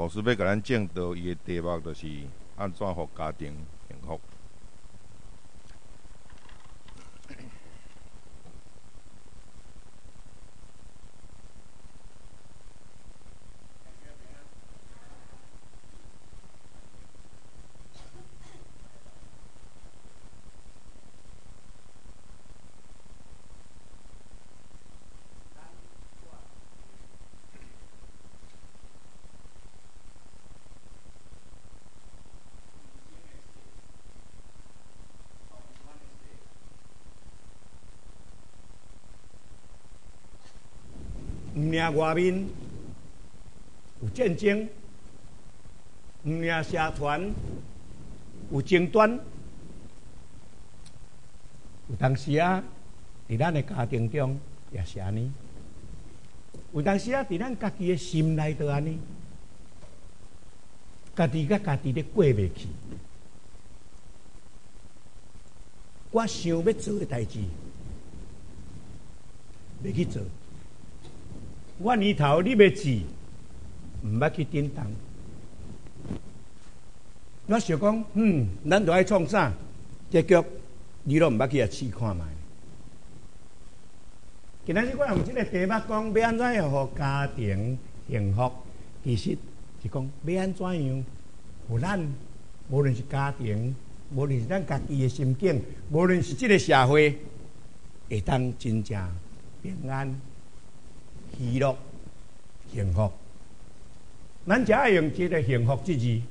牧师要甲咱正道，伊的题目就是安怎互家庭幸福。 毋领外面有战争，毋领社团有争端，有当时啊，伫咱的家庭中也是安尼；有当时啊，伫咱家己的心内头安尼，家己甲家己咧过袂去。我想要做的代志，袂去做。我年头你要治，毋捌去顶当。我想讲，咱著爱创啥？结局你拢毋捌去啊试看觅。今仔日我用即个题目讲，要安怎样互家庭幸福？其实是讲要安怎样，互咱无论是家庭，无论是咱家己的心境，无论是即个社会，会当真正平安。喜乐、幸福，咱只爱用这个幸福这字，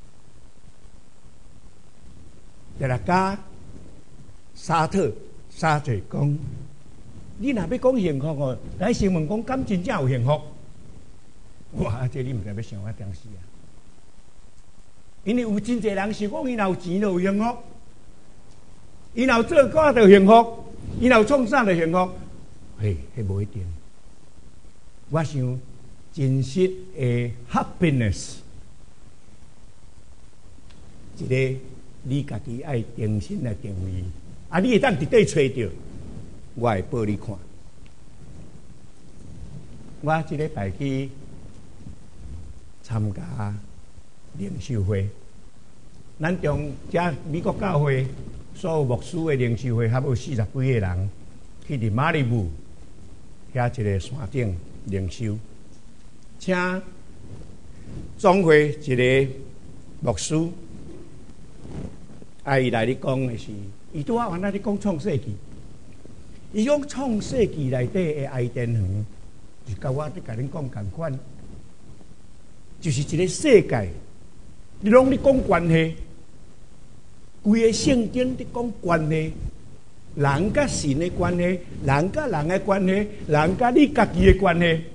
就来加沙特沙嘴讲，你若要讲幸福哦，咱先问讲，敢真正有幸福？哇，这你毋知要想啊，点死啊！因为有真侪人想讲，伊若有钱就有幸福，伊若有做歌就幸福，伊若有创啥就幸福，嘿，迄无一定。我想真实的 happiness， 一个你家己爱定心来定位，啊，你会当伫底找着，我会报你看。我即礼拜去参加灵修会，咱中遮美国教会所有牧师的灵修会，还有40几个人去伫马里布遐一个山顶。灵修，请总会一个牧师，伊来咧讲的是，伊拄啊原来咧讲创世纪，伊讲创世纪内底的爱甸园，就甲我咧甲恁讲共款，就是一个世界，你拢咧讲关系，规个圣经咧讲关系。人甲神的关系，人甲人的关系，人甲你家己的关系，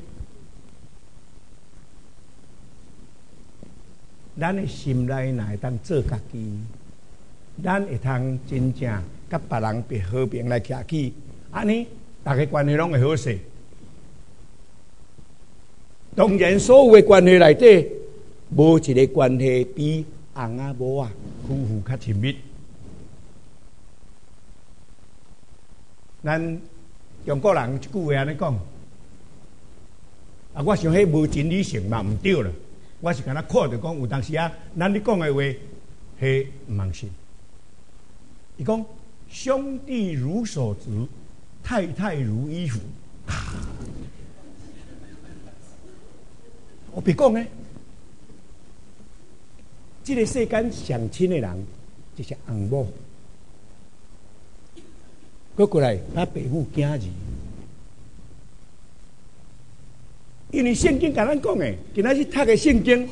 咱的心内若会当做家己，咱会通真正甲别人别和平来徛起，安尼大家关系拢会好势。当然，所有的关系内底，无一个关系比翁仔某仔夫妇较亲密。咱中国人一句话安尼讲，啊，我想迄无真理性嘛，毋对了。我是敢若看着讲，有当时啊，咱咧讲的话，迄毋通信。伊讲兄弟如手足，太太如衣服。我别讲呢，这个世间上亲的人就是翁某。过来，他爸母囝儿，因为圣经甲咱讲的，今仔日读的圣经，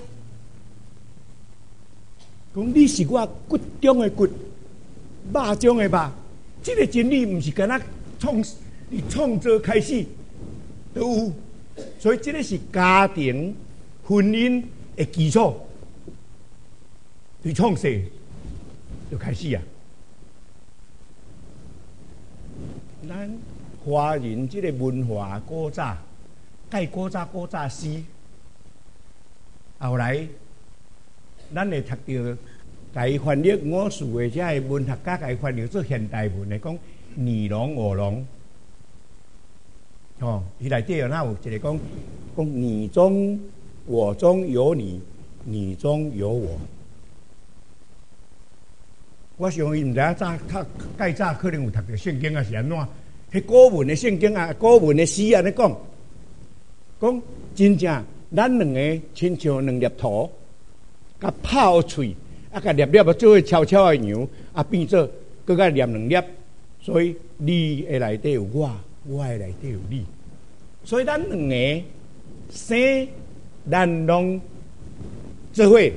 讲你是我骨中的骨，肉中的肉，这个真理毋是敢若创造开始都有，所以这个是家庭婚姻的基础，对创世就开始啊。咱华人这个文化古早，介古早史，后来咱会读到，甲翻译我属的这文学家，甲翻译做现代文的，讲你侬我侬，伊内底有哪有一个讲你中我中有你， 你中有我。我想伊毋知影早介早可能有读过圣经啊，是安怎？迄古文的圣经啊，古文的诗安尼讲，真正咱两个亲像两粒土，甲泡脆，啊，甲粒粒啊做伙悄悄的扬，啊变做搁甲黏两粒，所以你的内底有我，我的内底有你，所以咱两个生咱拢做伙一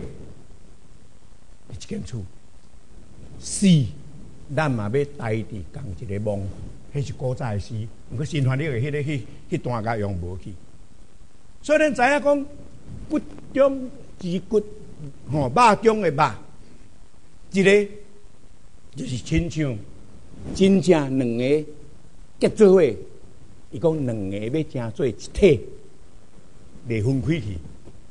间厝。死，咱嘛要待伫共一个梦，迄是古早的诗。毋过新翻译的迄段甲用无去。所以咱知影讲，骨中之骨，肉中的肉，一个就是亲像真正两个结做伙。伊讲两个要成做一体，袂分开去。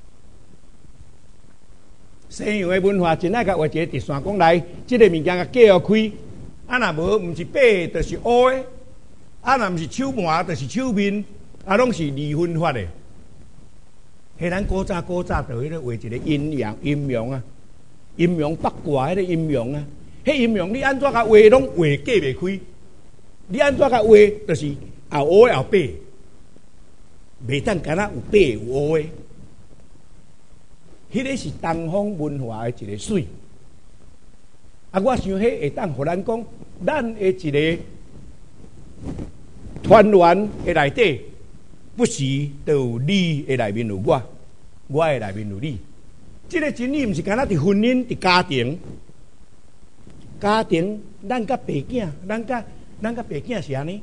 西洋的文化真爱甲画一个直线讲来，即个物件甲隔互开，啊若无，毋是白就是乌的，啊若毋是手麻就是手面，啊拢是二分法的。迄咱古早就迄个画一个阴阳啊，阴阳八卦迄个阴阳啊，迄阴阳你安怎甲画拢画隔袂开，你安怎甲画就是后乌的后白，袂当干那有白有乌的。迄个是东方文化的一个水，啊，我想迄会当互咱讲，咱的一个团圆的内底，不时都有你的内面有我，我的内面有你。这个真理毋是干那伫婚姻、伫家庭，咱甲爸囝，咱甲爸囝是安尼，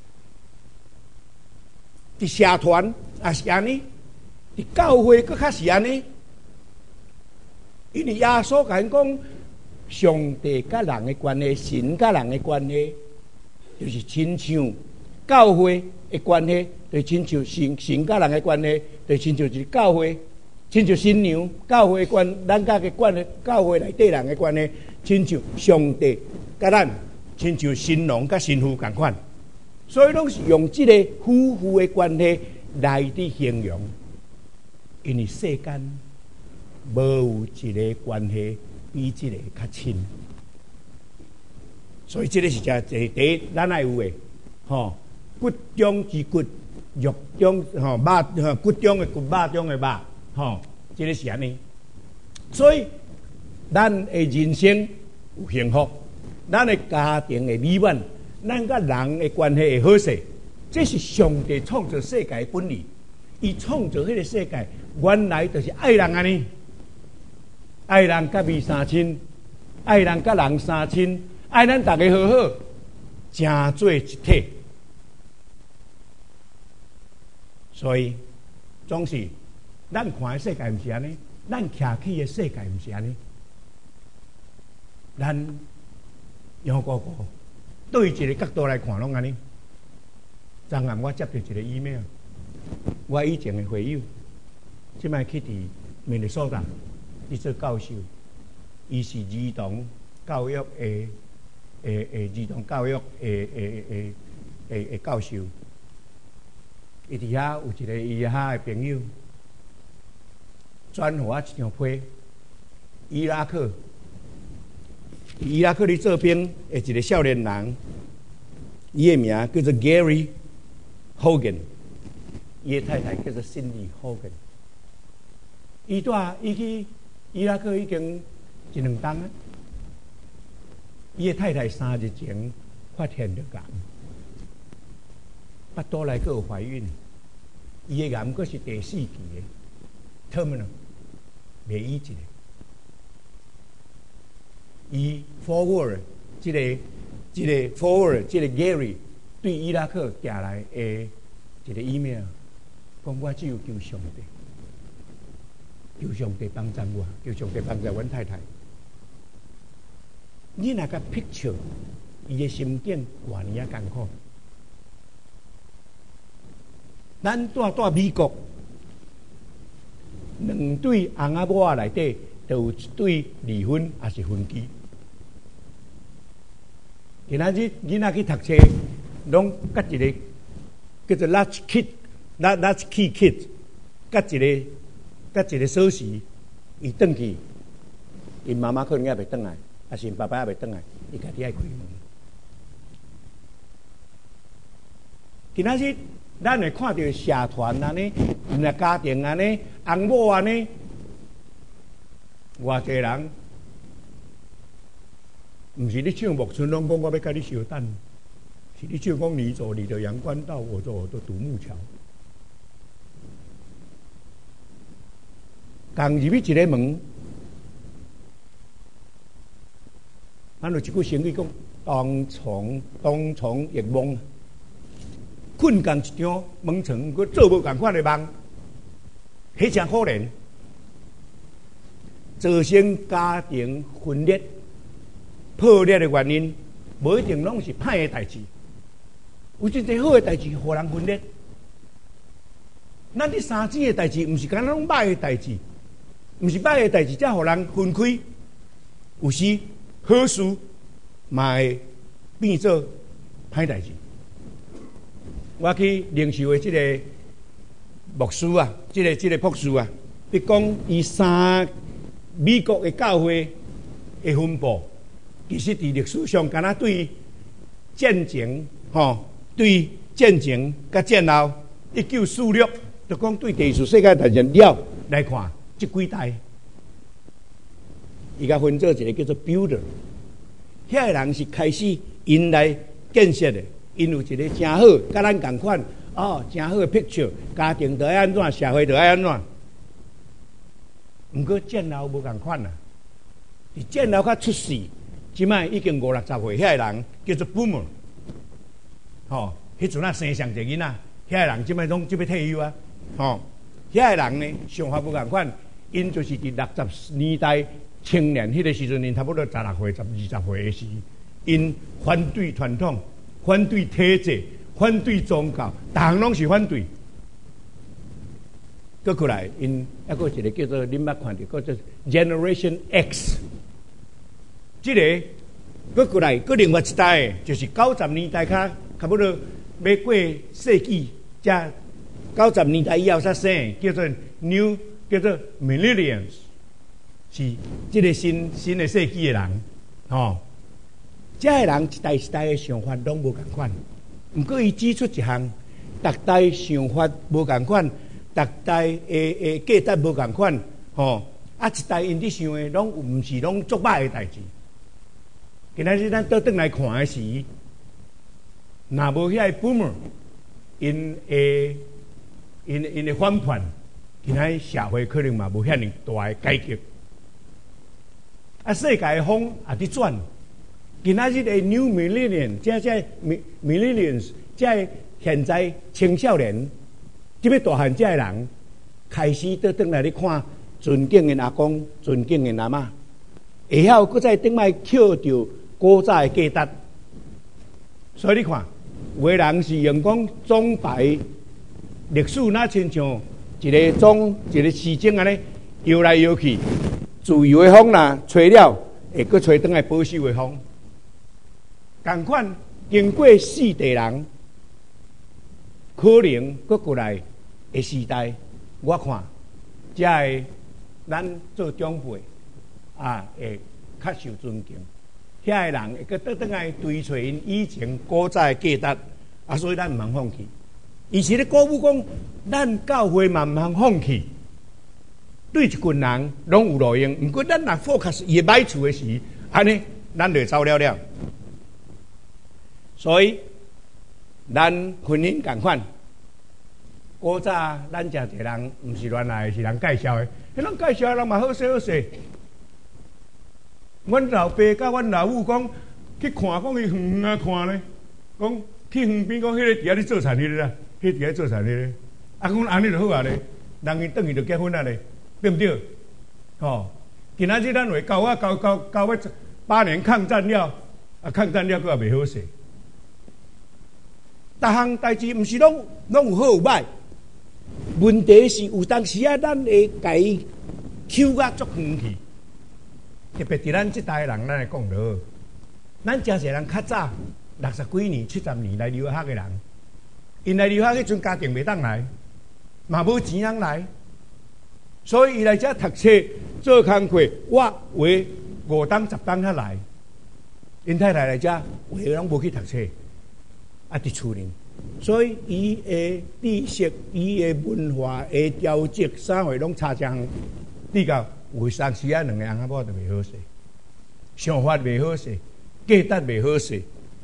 伫社团也是安尼，伫教会佫较是安尼。因为耶稣甲因讲，上帝甲人的关系，神甲人的关系，就是亲像教会的关系，就亲像神甲人的关系，就亲像一教会，亲像新娘教会的关，咱甲嘅关系，教会内底人的关系，亲像上帝甲咱，亲像新郎甲新妇共款，所以拢是用这个夫妇的关系来去形容，因为世间。无有一个关系比这个较亲，所以这个是第一，咱爱有的，骨中之骨，肉中肉，骨中的骨，肉中的肉，这个是安尼。所以咱的人生有幸福，咱的家庭的美满，咱甲人的关系会好势，这是上帝创造世界的本理。伊创造迄个世界，原来就是爱人安尼。爱人甲味三亲，爱人甲人三亲，爱咱大家好好，成做一体。所以总是咱看的世界毋是安尼，咱徛起的世界毋是安尼。咱杨哥哥对一个角度来看，拢安尼。昨暗我接到一个 email， 我以前的会友，即摆去伫明尼苏达。伊做教授，伊是儿童教育的儿童教育的教授。伊伫遐有一个伊遐的朋友，转互我一张批，伊拉克咧做兵的一个少年人，伊的名叫做 Gary Hogan， 伊的太太叫做 Cindy Hogan， 伊去。伊拉克已经一两冬啊！伊的太太3日前发现着癌，巴肚内阁有怀孕，伊的癌阁是第4期的 terminal， 袂医一个。伊 forward 这个 forward 这个 Gary 对伊拉克寄来的一个 email， 讲我只有求上帝。求上帝帮助我，求上帝帮助阮太太。你那个 picture， 伊的心境偌尼啊艰苦。咱在美国，两对翁仔某仔内底，就有一对离婚，也是分居。今仔日囡仔去读册，拢甲一个叫做 latchkey kid， 甲一个锁匙， 伊转去，因妈妈可能也袂转来，还是因爸爸也袂转来，伊家己爱开门。今仔日咱会看到社团安尼，家庭安尼，翁某安尼，偌济人，毋是你唱木村拢讲我要甲你相等，是你唱讲你走你的阳关道，我走我的独木桥。刚入去一个门，咱有一句成语讲：当床亦梦。困共一张门床，佮做无共款的梦，迄真可怜，造成家庭分裂、破裂的原因，无一定拢是歹的代志，有真侪好的代志，互人分裂。咱啲三子的代志，毋是干拢歹的代志，毋是歹的代志，才互人分开。有时好事嘛会变做歹代志。我去领受的这个牧师啊，这个博士啊，伊讲伊美国的教会的分布，其实伫历史上，敢若对战前对战前甲战后1946，就讲对第二次世界大战了来看，这几代，伊甲分做一个叫做 builder， 遐个人是开始因来建设的。因有一个真好，甲咱同款真好的 picture， 家庭就爱安怎，社会就爱安怎。毋过战后无共款啦，伫战后较出世，即摆已经50-60岁，遐个人叫做 boomer， 迄阵啊生上一个囡仔，遐个人即摆拢即要退休啊，遐个人呢想法无共款，因就是伫60年代青年迄个时阵，因差不多16岁、20岁的时，因反对传统。反对体制，反对宗教，逐项拢是反对。搁过来，因还有一个叫做恁捌看到，叫做 Generation X。这个搁过来，搁另外一代，就是90年代差不多要过世纪，才90年代以后才生，叫做 Millennials， 是这个新的世纪的人，这个人一代一代的想法拢无共款，毋过伊指出一项，逐代想法无共款，逐代的价值无共款，一代因伫想的拢毋是拢足歹的代志。今仔日咱倒转来看的时，若无遐个 boomer， 因的反叛，今仔日社会可能嘛无遐尼大的改革。世界的风也伫转。今仔日的 New Millennium， 这 Millennials， 这现在青少年，这要大汉这的人，开始倒转来咧看尊敬的阿公、尊敬的阿嬷，会晓搁再顶摆捡着古早的价值。所以你看，有的人是用讲总排历史，那亲像一个时钟安尼摇来摇去，自由的风啦吹了，会搁吹转来保守的风。同款经过4代人，可能搁过来的时代，我看，这个咱做长辈会较受尊敬。遐个人会搁倒转来追找因以前古早的价值，所以咱毋通放弃。伊是咧鼓舞讲，咱教会嘛毋通放弃。对一群人拢有路用，毋过咱若 focus 伊歹处的时，安尼咱就走了。所以，咱婚姻共款，古早咱这一个人，毋是原来是人介绍的，迄人介绍的人嘛好势好势。阮老爸甲阮老母讲，去看讲去远啊看咧，讲去远边讲迄个伫遐咧做田迄个啦，迄伫遐做田迄个，讲安尼就好啊咧，人伊转去就结婚啊咧，对毋对？今仔日咱话交要8年抗战了，抗战了佫也袂好势。逐项代志毋是拢有好有歹，问题是有当时咱会甲伊抽甲足远去。特别伫咱即代人，咱来讲落，咱真侪人较早60几年、70年来留学的人，因来留学迄阵家庭袂当来，嘛无钱通来，所以伊来遮读册， 做工课，我画5档10档下来，因太太来遮，画拢无去读册，伫厝呢。所以伊的知识、伊的文化、的调节，啥货拢差强。比较有当时2个翁仔某就袂好势，想法袂好势，价值袂好势，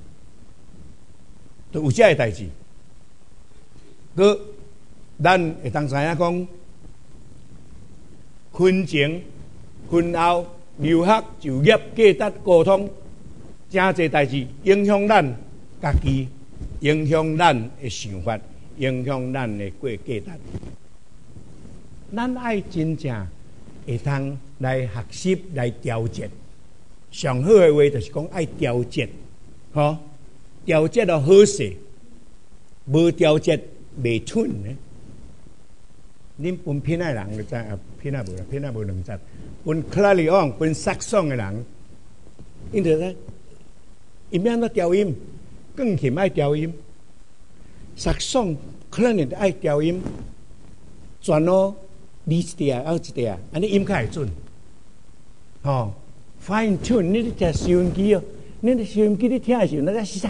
都有遮个代志。佮咱会当知影讲，婚前、婚后、留学、就业、价值、沟通，真侪代志影响咱家己，影响咱的想法，影响咱的过价值。咱爱真正会通来学习来调节。上好的话就是讲爱调节，吼，调节到好势，无调节袂蠢呢。恁分偏爱人就知啊，偏爱无啦，偏爱无2节。分克拉里昂、分萨爽的人，因着咧，伊免怎调音，钢琴爱调音，萨爽、克拉里爱调音，全咯，你一条，我一条，安尼音较会准，吼。fine tune， 你咧听收音机哦，你咧收音机你听的时候，那个是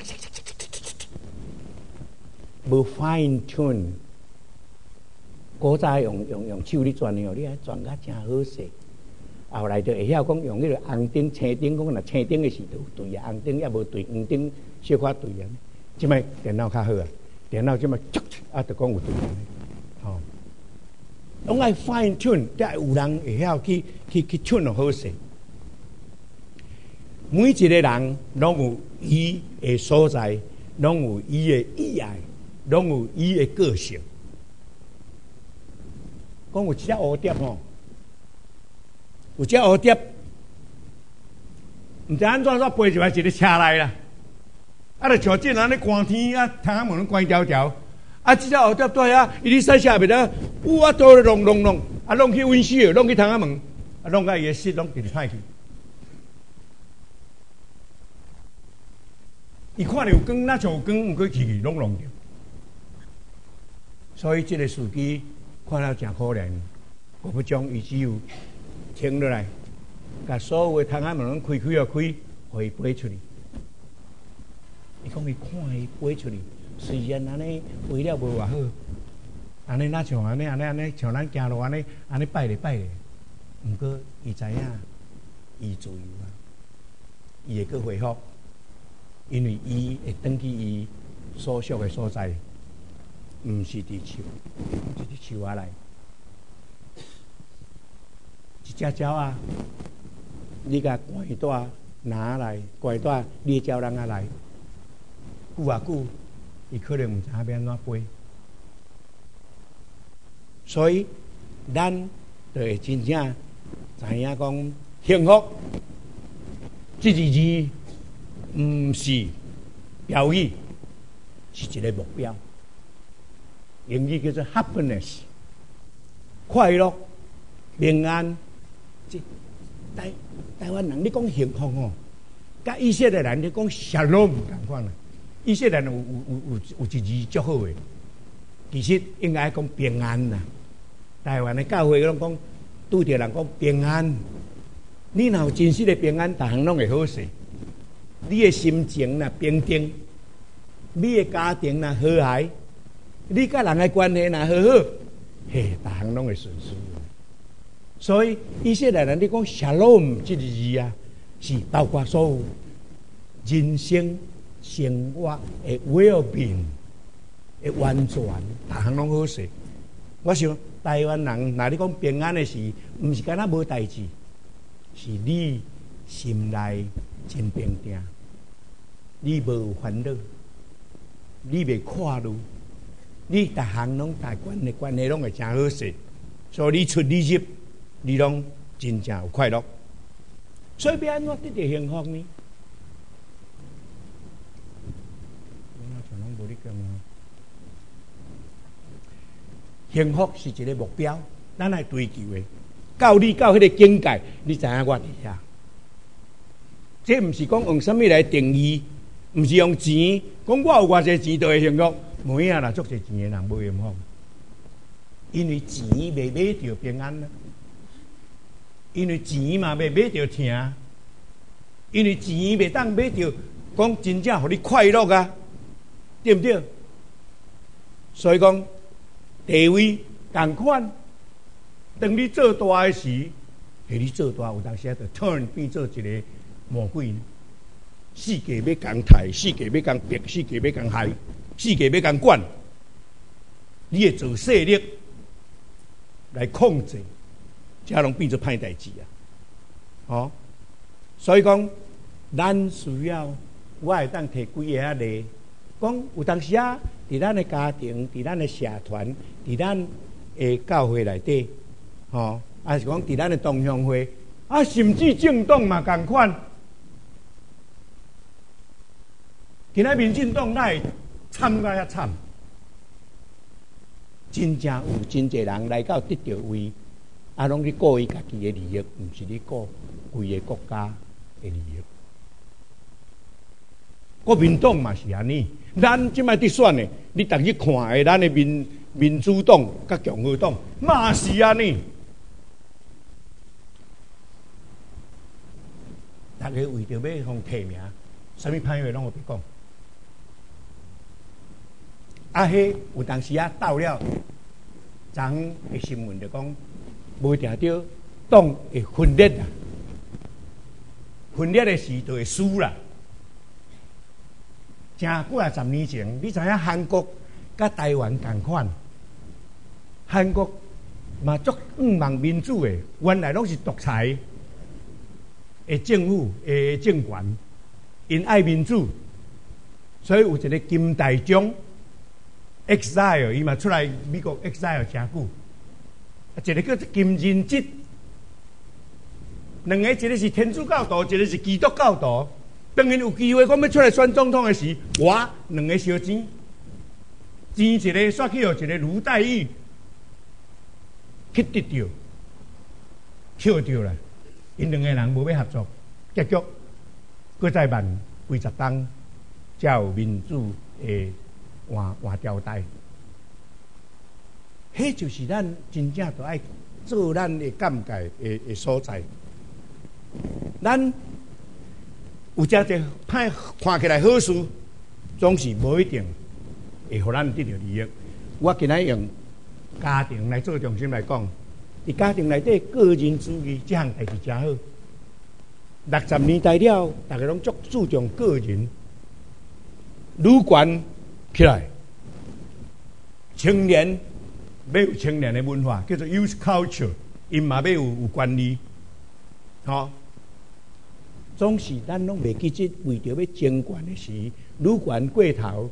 无 fine tune。古早用手咧转哦，你爱转甲真好势。后来就会晓讲用迄个红灯、青灯，讲若青灯的时就对啊，红灯也无对，黄灯小可对啊。即摆电脑较好啊，电脑即摆就讲有对啊，吼。拢爱 fine tune， 才有人会晓去 tune 好势。每一个人拢有伊的所在，拢有伊的意爱，拢有伊的个性。讲有一只蝴蝶吼，有只蝴蝶，毋知安怎飞入来一个车内啦，就像这人咧关天啊，窗仔门关条条，这只蝴蝶在遐，伊咧驶车袂得，哇，倒咧弄，弄去温室，弄去窗仔门，弄到伊的室拢直直歹去。伊看到有光，那像有光，毋过去拢弄着。所以这个司机看了真可怜，我不将伊只有停落来，把所有的窗仔门拢开啊开，互伊飞出去。伊讲伊看伊飞出去，虽然安尼飞了无偌好，安尼那像安尼，像咱行路安尼摆咧，毋过伊知影伊自由啊，伊会去恢复。因为伊会转去伊所属的所在，毋是伫树，是伫树仔内。一只鸟啊，你甲关带拿来，关带猎鸟人啊来，久啊久，伊可能毋知影要安怎飞。所以，咱就会真正知影讲幸福这2字。毋是标语，是一个目标。英语叫做 happiness， 快乐、平安。台湾人你讲幸福哦，甲以色列人你讲shalom同款啦。以色列人有一字足好诶，其实应该讲平安啦。台湾的教会拢讲拄着人讲平安，你若有真实的平安，逐项拢会好势。你的心情若平静，你的家庭若和谐，你甲人的关系若好好，嘿，逐项拢会顺遂。所以以色列人你讲 shalom 这个字啊，是包括所有人生生活的 well-being 的完全，逐项拢好势。我想台湾人若你讲平安的事，毋是敢若无代志，是你心内真平静。你无有烦恼，你袂看路，你逐项拢大关系拢会真好势，所以你出你入，你拢真正有快乐。所以要安怎得到幸福呢？幸福是一个目标，咱来追求的。到你到迄个境界，你知影我伫遐。这毋是讲用什么来定义。毋是用钱，讲我有偌济钱就会幸福，无影啦，足济钱的人无幸福，因为钱未买着平安啦。 因为钱嘛袂买着听，因为钱袂当买着讲真正互你快乐啊，对不对？所以讲地位同款，当你做大的时，系你做大有当时就 turn 变做一个魔鬼，世界要共刣，世界要共逼，世界要共害，世界要共管，你会做势力来控制，才拢变做歹代志啊！哦，所以讲，咱需要，我会当摕几个例，讲有当时啊，伫咱的家庭，伫咱的社团，伫咱的教会内底，哦，还是讲伫咱的同乡会，啊，甚至政党嘛共款。今仔民进党来惨甲遐惨，真正有真侪人来到得着位，啊，拢去顾伊家己的利益，毋是你顾规个国家的利益。国民党嘛是安尼，咱即摆伫选的，你逐日看的，咱的民主党甲共和党嘛是安尼，大家为着要互提名，啥物歹话拢有别讲。啊，迄有当时啊，到了昨的新闻就讲，无定着党会分裂啊，分裂的时就会输啦。正几啊10年前，你知影韩国甲台湾同款，韩国嘛足仰望民主的，原来拢是独裁的政府的政权，因爱民主，所以有一个金大中。exile 伊嘛出来美国 exile 真久，一个叫金仁吉，两个一个是天主教徒，一个是基督教徒。当然有机会讲要出来选总统的时，我两个烧钱，钱一个刷去互一个卢代义去得着，捡着啦。因两个人无要合作，结局搁再慢几十冬，才有民主的。换条带，迄就是咱真正都爱做咱的尴尬的所在。咱有遮个歹看起来好事，总是无一定会互咱得到利益。我今仔用家庭来做重心来讲，伫家庭内底个人主义这项代志真好。60年代了，大家拢足注重个人，女权。起来，青年要有青年的文化，叫做 youth culture， 因嘛要有管理，吼。总是咱拢袂记即为着要争权的时，女权过头，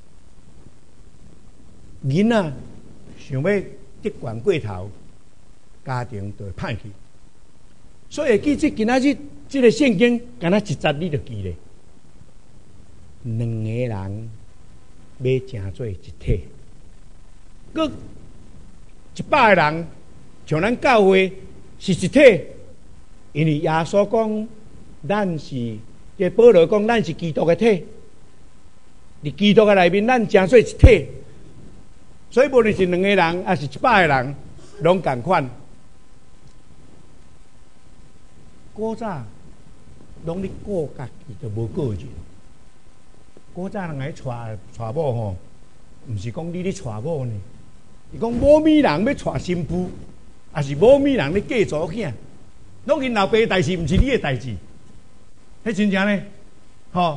囡仔想要得权过头，家庭就会歹去。所以记即今仔日即个圣经，敢若一节你就记咧，两个人。要成做一体，佮100个人像咱教会是一体，因为耶稣讲，咱是这保罗讲，咱是基督的体，伫基督的内面，咱成做一体，所以无论是2个人，还是100个人，拢共款。古早拢咧顾家己，就无个人。古早人来娶某吼，毋是讲你咧娶某呢，是讲某米人要娶新妇，还是某米人咧嫁查某囝，拢因老爸的代志，毋是你的代志，迄真正呢，吼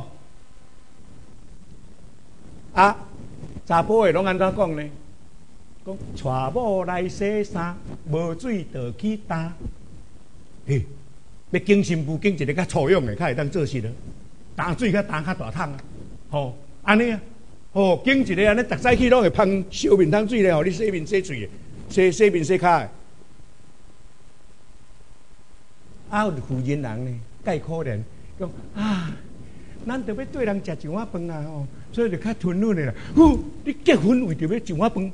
啊，查甫的拢安怎讲呢？讲娶某来洗衫，无水就去担，嘿，要经新妇经一个较粗勇的，较会当做事了，担水较担较大桶啊。吼，安尼啊，吼，经一个安尼，逐早起拢会喷烧面汤水咧，互你洗面洗嘴的，洗面洗骹的。啊，有负人人呢，介可怜，讲啊，咱着要对人食一碗饭啊，吼，所以就较吞忍的啦。你结婚为着要一碗饭，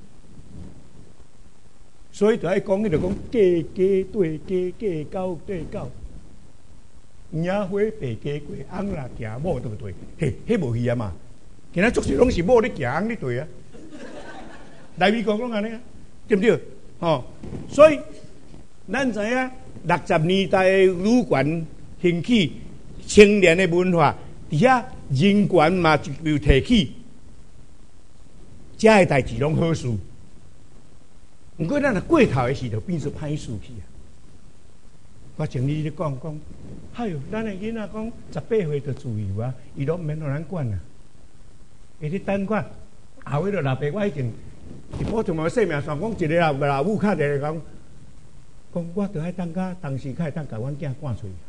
所以就爱讲，迄就讲家家对家，家狗对狗。野花白家过，翁若行某对不对？嘿，迄无戏啊嘛！今仔足是拢是某咧行，翁咧对啊。来美国拢安尼啊，对不对？吼，所以咱知影60年代的女权兴起，青年的文化，伫遐人权嘛又提起，遮个代志拢好事。毋过咱若过头的时，就变做歹事去啊！我前日咧讲，哎哟，咱的囡仔讲18岁就自由啊，伊都毋免互咱管啊。伊咧等看，后尾就老爸，我已经我从我生命上讲，一个老母较来讲，我着爱等甲当时较会当甲阮囝赶出去。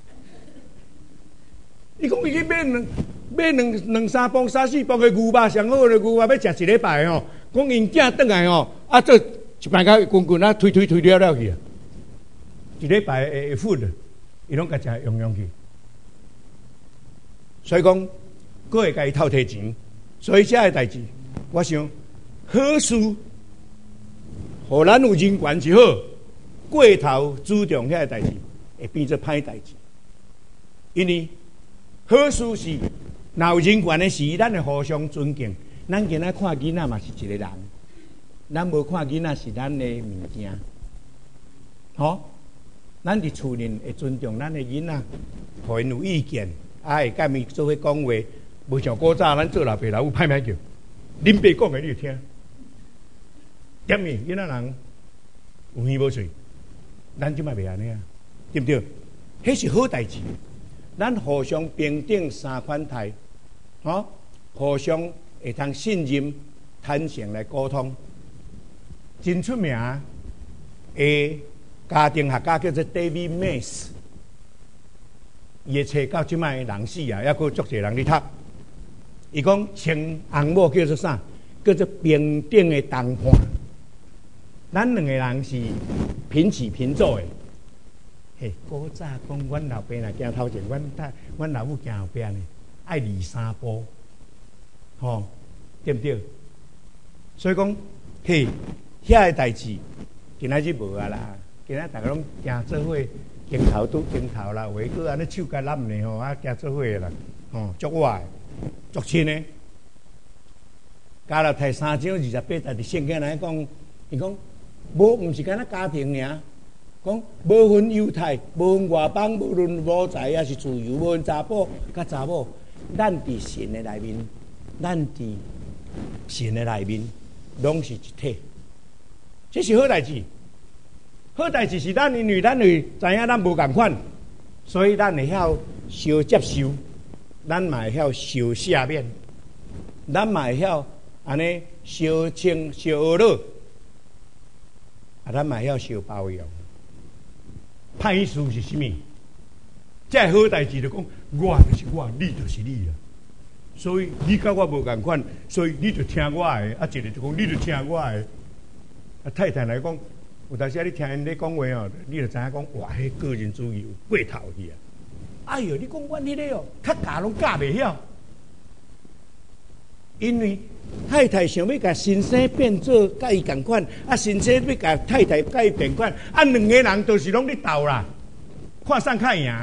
伊讲伊去买两三磅、三四磅的牛肉，上好的牛肉要食一礼拜吼。讲因囝转来吼，啊做一摆甲滚滚啊推了去啊，一礼拜会付的，伊拢甲食用去。所以讲，佫会甲伊偷摕钱，所以遮个代志，我想好事，互咱有人权是好，过头注重遐个代志，会变做歹代志，因为。好事是，若有人权的事，咱会互相尊敬。咱今仔看囡仔嘛是一个人，咱无看囡仔是咱的物件。吼，咱伫厝内会尊重咱的囡仔，互因有意见，会甲伊做伙讲话，无像古早咱做老爸老母歹歹叫，恁爸讲的你就听。点咪囡仔人有耳无嘴，咱即摆袂安尼啊，对不对？迄是好代志。咱互相平等三款态，互相会通信任、坦诚来沟通。真出名的家庭学家叫做 David Mays， 伊的册到即摆人死啊，还佫足侪人咧读。伊讲称翁某叫做啥？叫做平等的谈判。咱两个人是平起平坐的。嘿，古早讲，阮老爸若行头前，阮老母行后边呢，爱2、3步，吼，对不对？所以讲，嘿，遐个代志，今仔日无啊啦，今仔大家拢行做伙，镜头拄镜头啦，话佫安尼手甲揽呢吼，啊行做伙啦，吼，足活的，足亲的。加了摕3章28节伫圣经来讲，伊讲无，毋是干那家庭尔。讲无分犹太，无分外邦，无论无才也是自由，无分查甫甲查某，咱伫神的内面，咱伫神的内面，拢是一体。这是好代志。好代志是咱因为咱会知影咱无共款，所以咱会晓相接受，咱嘛会晓相赦免，咱嘛会晓安尼相亲相和乐，咱嘛会晓相包容。歹事是什么？这好代志就讲，我就是我，你就是你啦。所以你甲我无共款，所以你就听我的。啊，一个就讲，你就听我的。啊，太太来讲，有当时你听因咧讲话哦，你就知影讲，哇，迄个人主义过头去啊！哎哟，你讲阮迄个哦，较教拢教袂晓，因为太太想要甲先生变做甲伊共款，啊，先生要甲太太甲伊变款，啊，两个人都是拢咧斗啦，看谁较赢。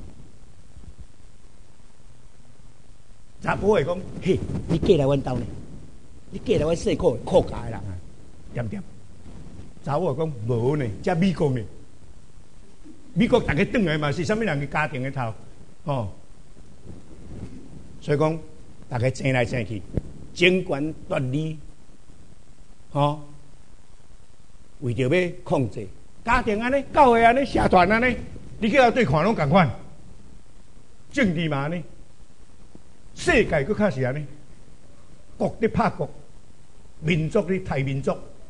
查甫会讲，嘿，你嫁来阮兜呢？你嫁来阮姓寇家的人啊，点点。查某会讲无呢，遮美国呢，美国大家转来嘛是啥物人嘅家庭嘅头，哦，所以讲大家争来争去。争权夺利，为着要控制家庭安尼、教会安尼、社团安尼，你去对看拢共款。政治嘛安尼，世界佫较是安尼，国伫拍国，民族伫杀民族。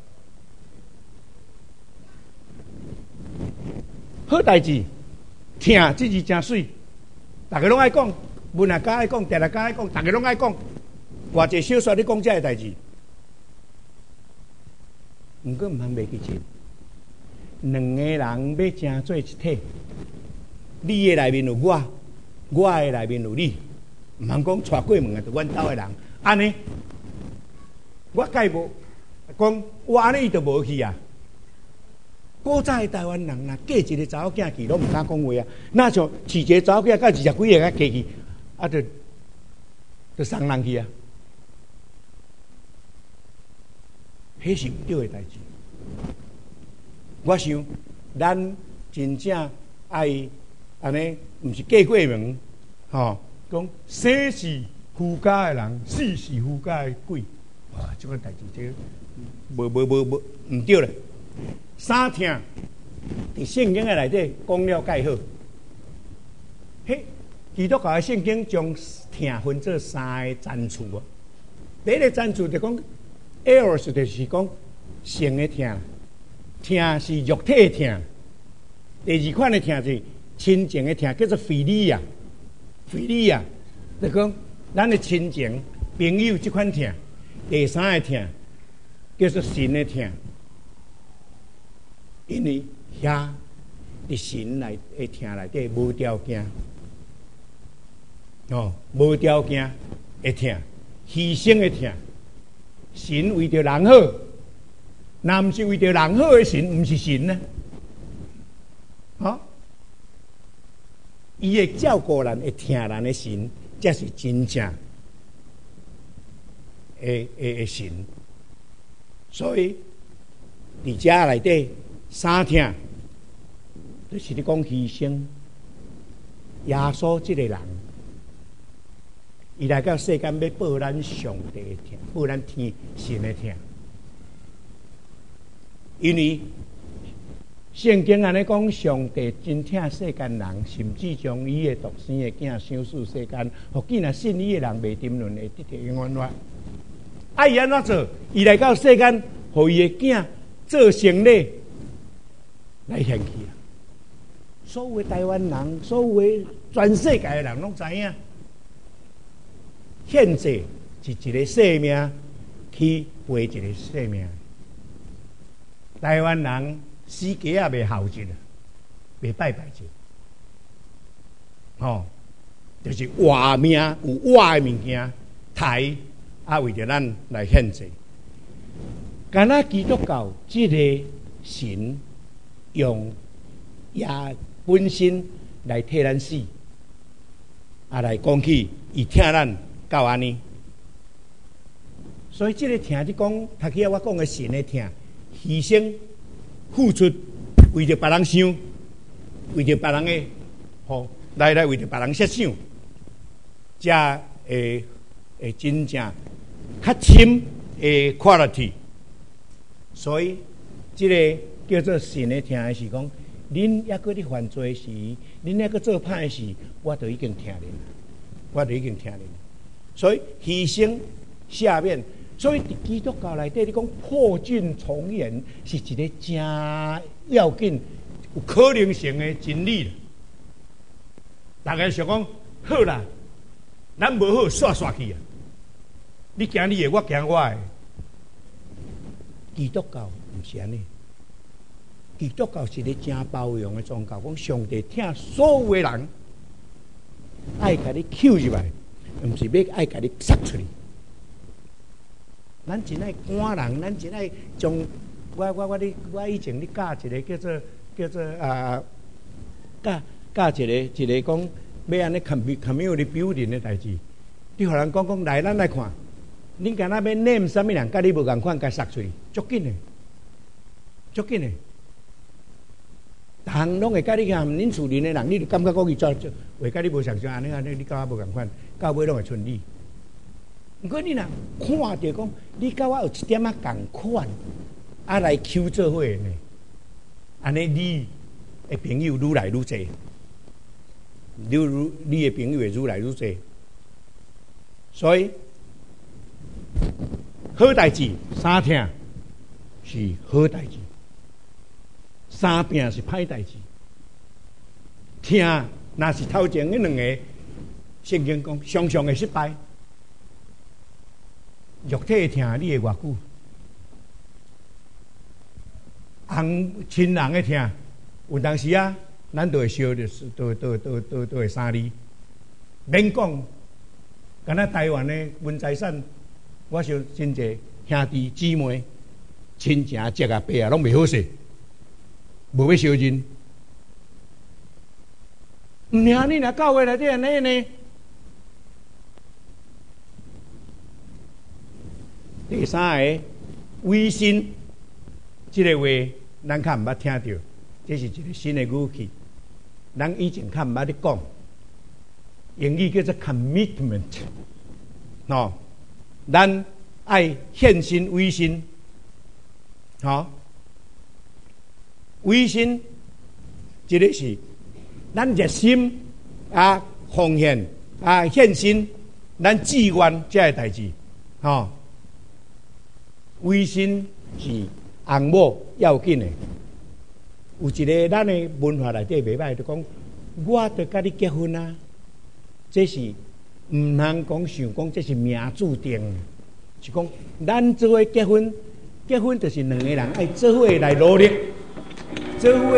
好代志，听这字真水，大家拢爱讲，文学家爱讲，哲学家爱讲，大家拢爱讲。偌济小说咧讲遮个代志，毋过毋通袂记清。两个人要成做一体，你的内面有我，我的内面有你，毋通讲带过门啊，就阮兜的人安尼。我介无讲，我安尼伊就无去啊。古早的台湾人呐，嫁一个查某囝去，拢毋敢讲话啊。那像饲一个查某囝，到20几个甲嫁去，啊，就送人去啊。迄是毋对的代志。我想， 咱真正爱安尼，毋是过过门，讲生是夫家的人，死是夫家的鬼。哇，这个代志这无毋对了。三听伫圣经的内底讲了介好。嘿，基督教的圣经将听分做三个层次啊。第一个层次就讲 ，eros 就是讲性的听，听是肉体的听。第二款的听是亲情的听，叫做菲利亚。菲利亚就讲咱的亲情朋友这款听。第三个听叫做神的听，因为遐伫神来的听内底无条件，无条件的听，牺牲的听。神为着人好，若毋是为着人好的神，毋是神呢？伊会照顾人，会听人的神，才是真正的神。所以伫遮内底三听，就是你讲牺牲。耶稣这个人，伊来到世间要报咱上帝的听，报咱天神的听。因为圣经安尼讲，上帝真疼世间人，甚至将伊的独生的囝赏赐世间，互既然信伊的人袂沉沦，会得到永远活。啊，伊安怎做？伊来到世间，互伊的囝做成礼来献去啊！所有的台湾人，所有的全世界的人拢知影，献祭是一个生命去陪一个生命。台湾人死鸡也袂孝敬啊，袂拜拜敬，就是活命有活的物件，抬为着咱来献祭。敢若基督教这个神用也本身来替咱死，来讲起伊听咱到安尼。所以这个听就讲，头起我讲的神的听，牺牲、付出，为着别人想，为着别人的来为着别人设想，才会真正较深的 quality。所以这个叫做神的听的是讲，恁还搁咧犯罪时，恁还搁做歹事，我都已经听恁，所以牺牲下面。所以伫基督教内底，你讲破镜重圆是一个真要紧、有可能性的真理。大家想讲好啦，咱无好刷去啊！你行你的，我行我的。基督教毋是安尼，基督教是一个真包容的宗教。讲上帝听所有的人，爱甲你扣入来，毋是要爱甲你塞出去。咱真爱赶人，咱真爱将我以前咧教一个叫做教一个讲要安尼 community building 的代志，你互人讲来，咱来看，恁敢若要 name 啥物人，甲你无共款，甲塞出去，足紧的。逐项拢会甲你讲，恁厝邻的人，你就感觉讲伊话甲你无相像，安尼，你甲我无共款，到尾拢会顺利。毋过你若看着讲，你甲我有一点仔共款，来求做伙呢，安尼你的朋友愈来愈济，你的朋友会愈来愈济。所以好代志三听是好代志，三病是歹代志。听若是头前迄两个，圣经讲常常会失败。肉体的听，你会偌久？亲人的听，有当时啊，咱都会烧着，都会三字。免讲，敢若台湾的文财产，我想真济兄弟姊妹、亲情、叔啊、伯啊，拢袂好势，无要烧人。毋听你若教会内底安尼呢？第三个微信，这个话咱较毋捌听到， 这是一个新的语气，咱以前较毋捌咧讲，英语叫做 commitment， 喏，咱爱献身委身，委身，这个是咱热心奉献献身，咱志愿这个代志，委身是红某要紧的。有一个咱的文化内底袂歹，就讲我得甲你结婚啊，这是毋通讲想讲这是命注定，是讲咱做伙结婚，结婚就是两个人爱做伙来努力，做伙。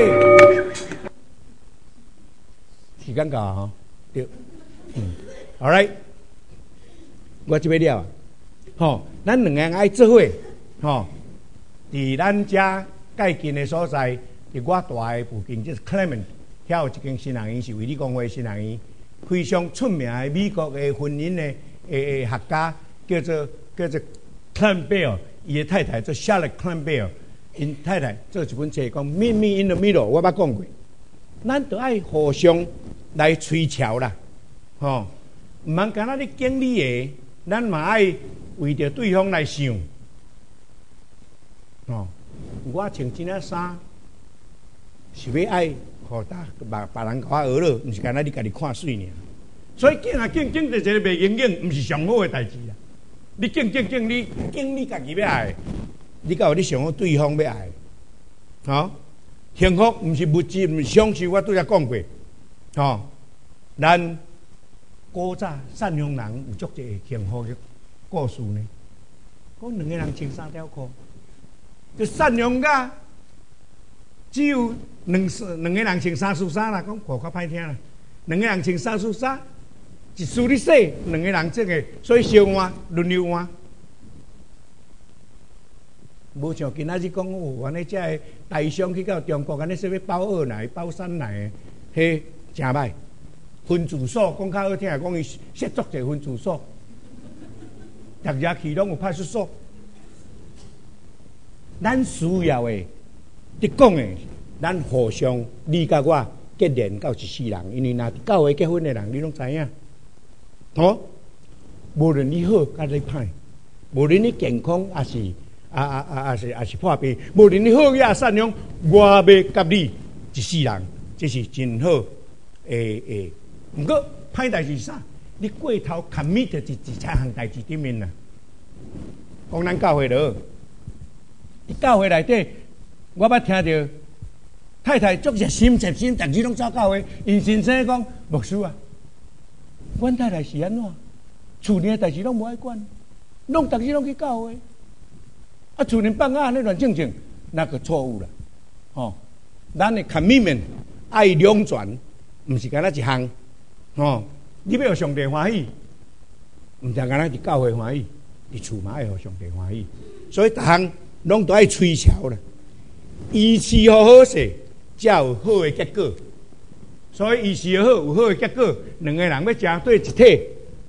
时间到啊，对，好来，我这边了咱两个人爱做伙，伫咱遮介近的所在。伫我大的附近，就是 Clement， 遐有一间新人院，是为你讲话新人院，非常出名的美国的婚姻的学家，叫做 Clement Bell， 伊的太太做 Charlotte Clement Bell， 因太太做一本册讲《Meet Me in the Middle》，我捌讲过，咱都爱互相来推桥啦，毋通干那你经理的，咱嘛爱为着对方来想，我穿这件衫。是要爱，互别人甲我学了，毋是干那你家己看水尔。所以竞就一个袂经竞，毋是上好的代志啦。你竞，你家己要爱，你甲有你上好对方要爱。幸福毋是物质，毋是享受。我拄则讲过，咱古早善良人有足一个幸福的故事呢。讲两个人穿3条裤，就善良噶，只有。两个人穿3束衫啦，讲话较歹听啦。两个人穿3束衫，一束你洗，两个人这个，所以相换轮流换。无像今仔日讲，安尼遮个大商去到中国，安尼说要包二奶、包三奶，迄真歹。分住所讲较好听，讲伊设足者分住所，逐日去拢有派出所。咱需要的，你讲的。咱互相你甲我结连到一世人，因为若教会结婚的人，你拢知影，无论你好甲你歹，无论你健康也是破病，无论你好也善良，我要甲你一世人，这是真好。不过歹代志是啥？你过头 commit 一项代志顶面啦。讲咱教会了，教会内底，我捌听到。太太足热心，逐日拢走教会。因先生讲牧师啊，阮太太是安怎？厝里的代志拢无爱管，拢逐日拢去教会。厝里放安尼乱正正，那个错误了。咱的 commitment 爱两全，毋是干那一项。你要互上帝欢喜，毋是干那伫教会欢喜，伫厝嘛爱互上帝欢喜。所以逐项拢都爱推桥啦，医治好势。才有好的结果，所以医治好有好的结果，两个人要成对一体。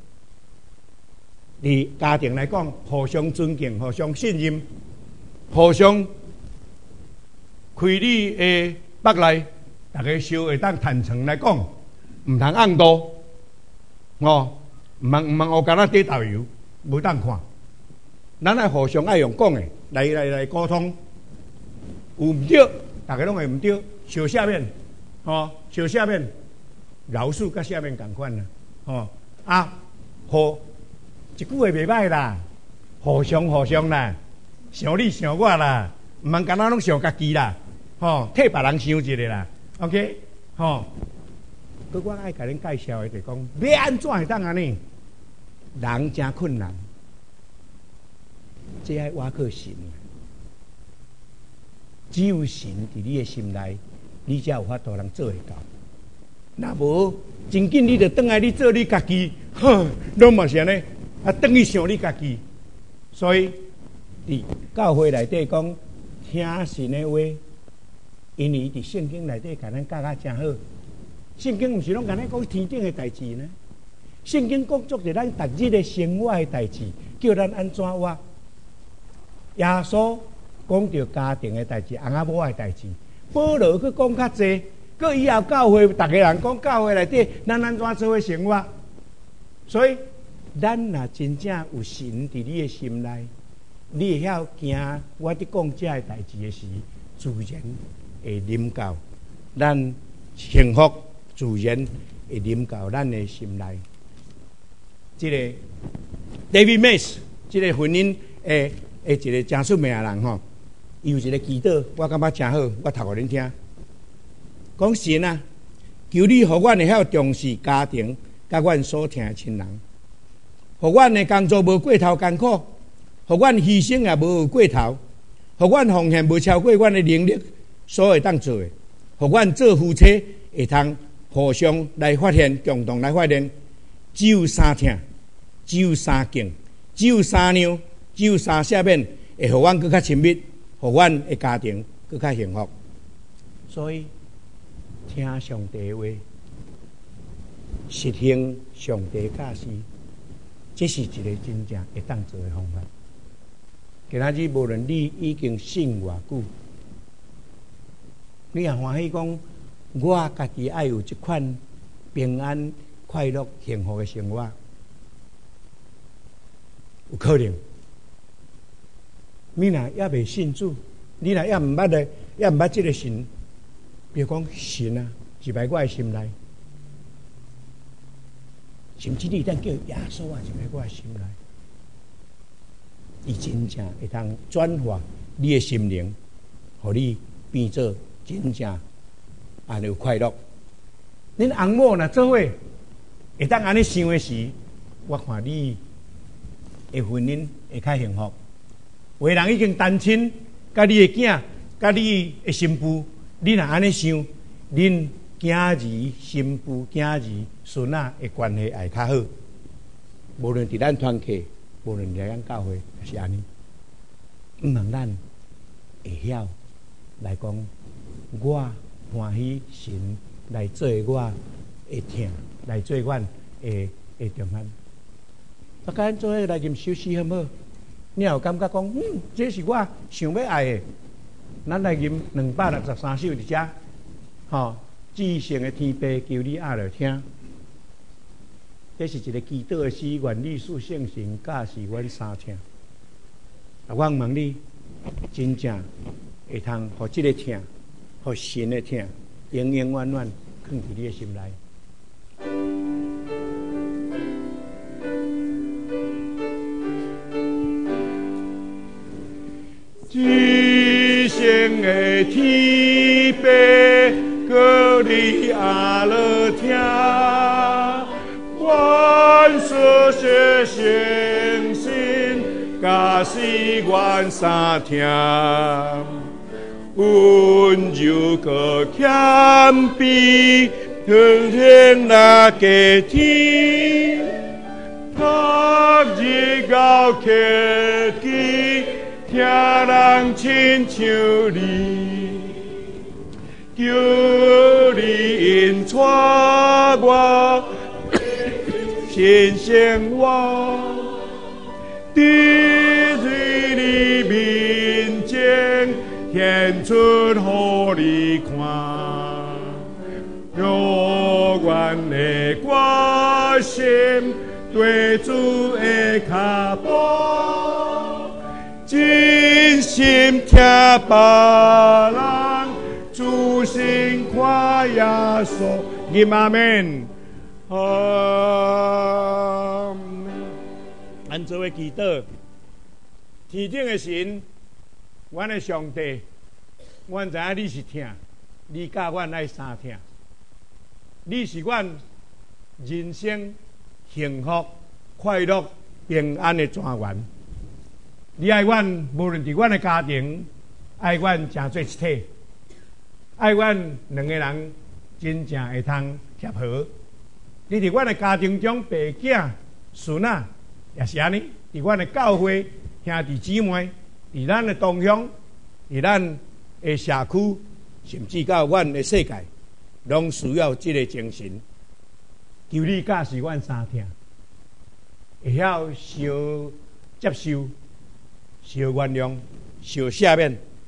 伫家庭来讲，互相尊敬、互相信任、互相开你的腹内，大家稍会当坦诚来讲，毋通暗度，毋通学干那底豆油，无当看。咱爱互相爱用讲的来沟通，有毋对，大家拢会毋对。小下面，小下面，饶恕甲下面同款啦，互一句话袂歹啦，互相啦，想你想我啦，毋通干那拢想家己啦，替别人想一个啦 ，OK， 我爱甲恁介绍的就讲，要安怎会当安尼？人真困难，这爱挖靠神，只有神伫你的心内。你才有法度人做会到，若无真紧你就转来你做你家己，拢嘛是安尼，转去想你家己。所以伫教会内底讲听神的话，因为伊伫圣经内底甲咱教真好。圣经毋是拢甲咱讲天顶的代志呢？圣经讲足是咱逐日的生活的代志，叫咱安怎活。耶稣讲到家庭的代志，翁仔某的代志。 保罗去讲较济，佮以后教会，逐个人讲教会内底，咱安怎做伙生活？所以，咱若真正有神伫你的心内，你会晓行我伫讲这个代志的时，自然会临到咱幸福，自然会临到咱的心内。这个 David Mays， 这个婚姻一个真出名的人吼，伊有一个祈祷，我感觉真好，我读互恁听。讲神啊，求你互阮会晓重视家庭，甲阮所疼的亲人，互阮的工作无过头艰苦，互阮牺牲也无过头，互阮奉献无超过阮的能力所会当做的，互阮做夫妻会通互相来发现，共同来发现，只有三疼，只有三敬，只有三让，只有三赦免，会互阮更较亲密，互阮的家庭更较幸福。所以，听上帝的话，实行上帝教示，这是一个真正会当做的方法。今仔日无论你已经信偌久，你也欢喜讲，我家己爱有一款平安、快乐、幸福的生活，有可能。你若也未信主，你若也毋捌咧，也毋捌这个神，比如讲神啊，入来我的心内，甚至你当叫耶稣啊，入来我的心内，伊真正会当转化你的心灵，互你变做真正安尼有快乐。恁翁某若做伙会当安尼想的时，我看你的婚姻会较幸福。有的人已经单亲，甲你的囝，甲你的新妇，你若安尼想，恁囝儿、新妇、囝儿、孙仔的关系会较好。无论伫咱团契，无论伫咱教会，是安尼。毋通咱会晓来讲，我欢喜神来做我的疼，来做阮的重要。大家做伙来吟首诗好唔好？你有感觉讲，这是我想要爱的，咱来吟263首伫遮，吼，至圣的天父求你压落听。这是一个祈祷的诗，愿你属圣神教示阮三听。我问你，真正会通互这个听，互神的听，永永远远放伫你的心内。至圣的天父，求你压落听，愿所些诚心，教示阮三听，温柔可谦卑，恒恒那个天，他日高克己。听人亲像你，求你引带我，新生活，伫你面前献出互你看，让阮的决心对主的脚步。真心听别人主心看耶稣，阿们。咱做伙祈祷，天顶的神，阮的上帝，阮知影你是听，你教阮爱三听，你是阮人生幸福、快乐、平安的泉源。你爱阮，无论伫阮的家庭，爱阮诚做一体，爱阮两个人真正会通协和。你伫阮的家庭中，爸囝、孙仔也是安尼；伫阮的教会，兄弟姊妹，伫咱的同乡，伫咱的社区，甚至到阮的世界，拢需要这个精神。求你教示阮三听，会晓相接受。小原谅，小赦免，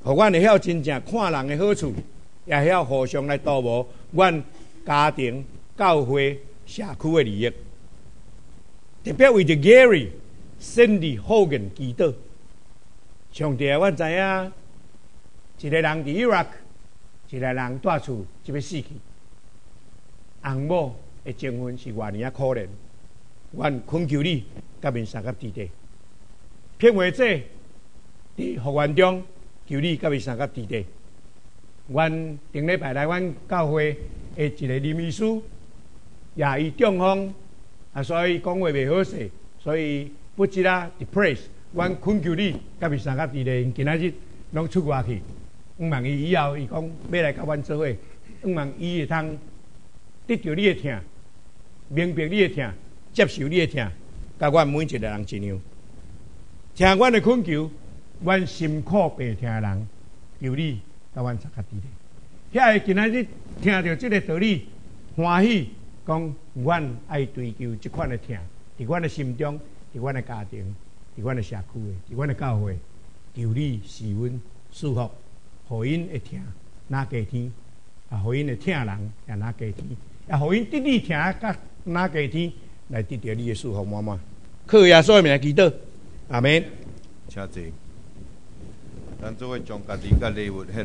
互阮会晓真正看人的好处，也会晓互相来度无阮家庭、教会、社区的利益。特别为着 Gary、Cindy、Hogan 祈祷。上帝啊，阮知影一个人伫 Iraq， 一个人住厝就要死去，翁某的情分是偌尼啊可怜。阮恳求你，甲面三甲地地，片话者伫复原中，求你甲面三甲地地。阮顶礼拜来阮教会的一个林医师，也伊中风啊，所以讲话袂好势，所以不知啦 depressed。阮恳求你，甲面三甲地地，今仔日拢出外去，望伊以后伊讲要来甲阮做伙，望伊会通得到你的疼，明白你的疼。接受你的疼，甲阮每一个人一样，听阮的恳求，阮辛苦病痛的人，求你甲阮三甲地地。遐个今仔日听到这个道理，欢喜讲，阮爱追求这款的疼，伫阮的心中，伫阮的家庭，伫阮的社区的，伫阮的教会，求你赐阮祝福，互因的疼哪加天，啊，互因的疼人也哪加天，也互因得你疼甲哪加天。来得到你的祝福满满，靠耶稣的名祈祷，阿门。 请坐，咱做伙将家己甲礼物献。